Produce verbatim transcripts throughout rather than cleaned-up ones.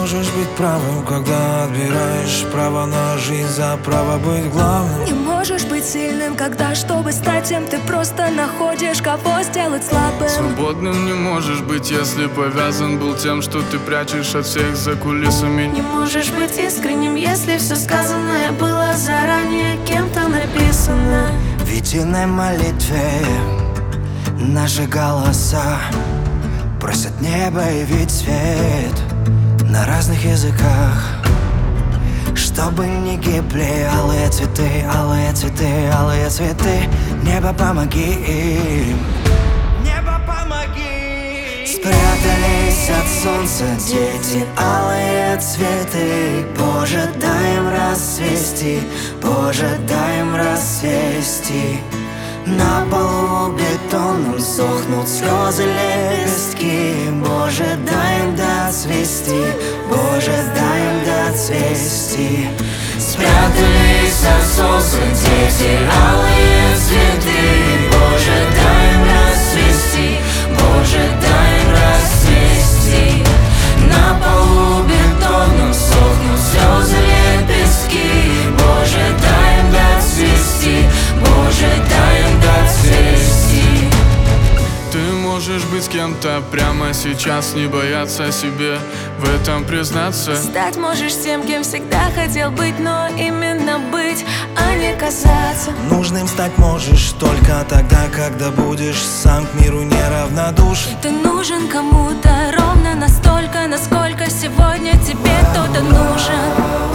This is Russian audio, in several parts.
можешь быть правым, когда отбираешь право на жизнь за право быть главным. Не можешь быть сильным, когда, чтобы стать тем, ты просто находишь, кого сделать слабым. Свободным не можешь быть, если повязан был тем, что ты прячешь от всех за кулисами. Не можешь быть искренним, если все сказанное было заранее кем-то написано. В единой молитве наши голоса просят небо явить свет на разных языках, чтобы не гибли алые цветы, алые цветы, алые цветы. Небо, помоги им, небо, помоги. Спрятались от солнца дети, алые цветы. Боже, дай им расцвести, Боже, дай им расцвести. На полу бетоном сохнут слезы, лепестки. Боже, дай им доцвести, Боже, дай им доцвести. Спрятались от солнца дети, алые цветы. Боже, дай им расцвести, Боже, дай им расцвести. На полу бетоном сохнут слезы, лепестки. Боже, дай им доцвести, Боже, дай им доцвести. Ты можешь быть с кем-то прямо сейчас, не бояться себе в этом признаться. Стать можешь тем, кем всегда хотел быть, но именно быть, а не казаться. Нужным стать можешь только тогда, когда будешь сам к миру неравнодушен. Ты нужен кому-то ровно настолько, насколько сегодня тебе кто-то нужен.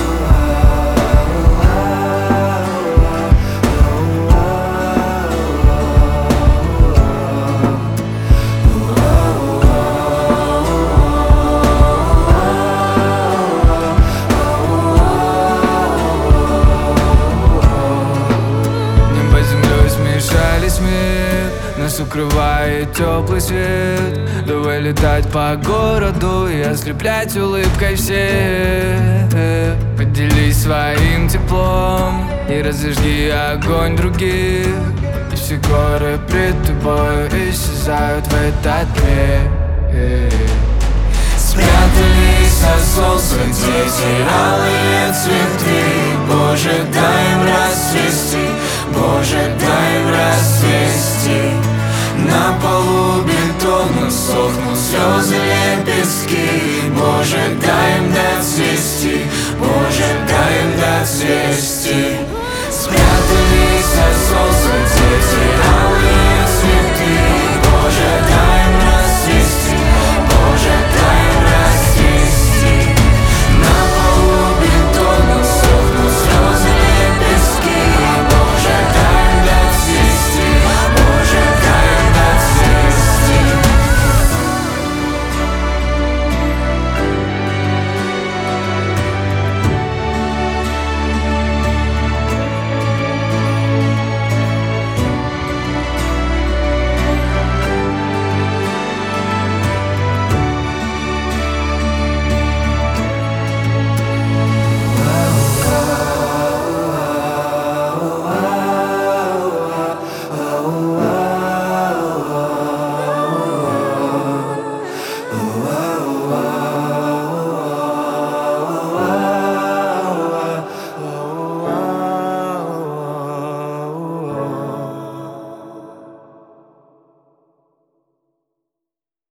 Нас укрывает теплый свет. Давай летать по городу и ослеплять улыбкой всех. Поделись своим теплом и разожги огонь других. И все горы пред тобой исчезают в этот мир. Спрятались от солнца дети, алые цветы. Боже, дай им расцвести, Боже, дай им расцвести. На полу бетона сохнут слезы, лепестки. Боже, дай им